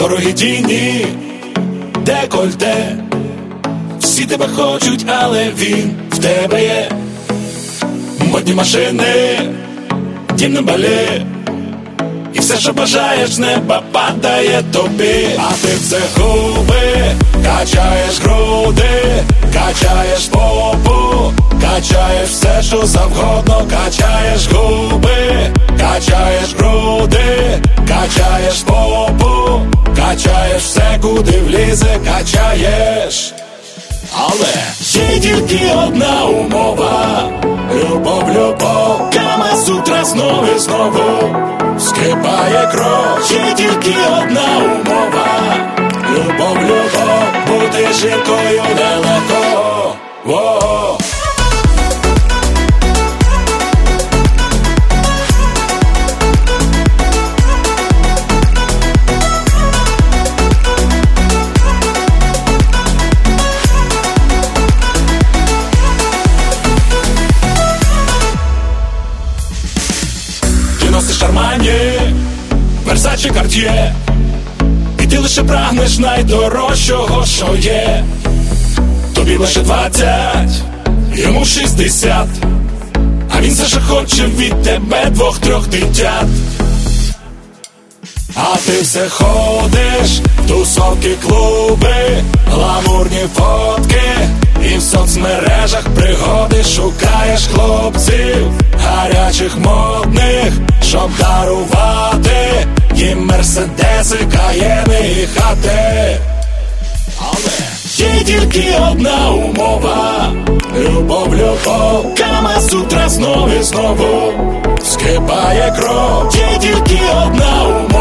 дорогі тіні, декольте. Всі тебе хочуть, але він в тебе є. Модні машини, дім на Балі, і все, що бажаєш, з неба падає тобі. А ти все губи, качаєш груди, качаєш попу, качаєш все, що завгодно, качаєш губи, качаєш груди, качаєш попу, качаєш все, куди влізе, качаєш. Але є тільки одна умова: любов, любов, Кама-сутра знову і знову скипає кров. Є тільки одна умова: любов, любов, бути жінкою далеко. Воу. Носиш Армані, Версаче, Карт'є, і ти лише прагнеш найдорожчого, що є. Тобі лише 20, йому 60, а він все ще хоче від тебе 2-3 дитят. А ти все ходиш в тусовки, клуби, гламурні фотки, і в соцмережах пригоди шукаєш хлопців гарячих, модних, щоб дарувати їм мерседеси, каєни і хати. Але є тільки одна умова: любов, любов, Кама-сутра знову і знову скипає кров. Є тільки одна умова: